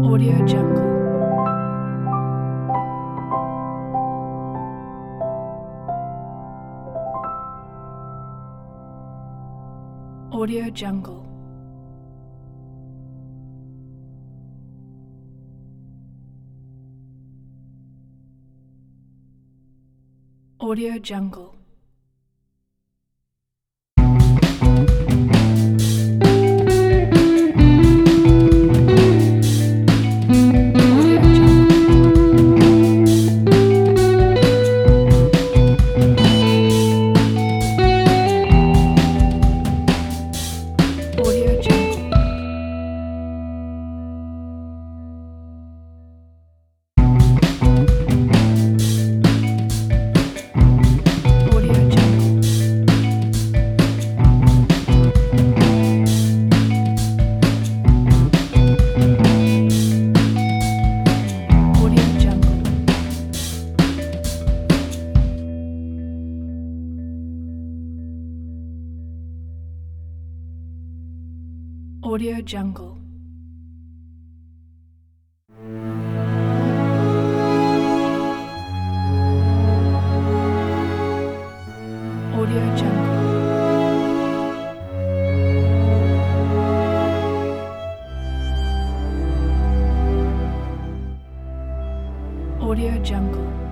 Audio Jungle. Audio Jungle. Audio Jungle. Audio Jungle. Audio Jungle. Audio Jungle. Audio Jungle. Audio Jungle. Audio Jungle.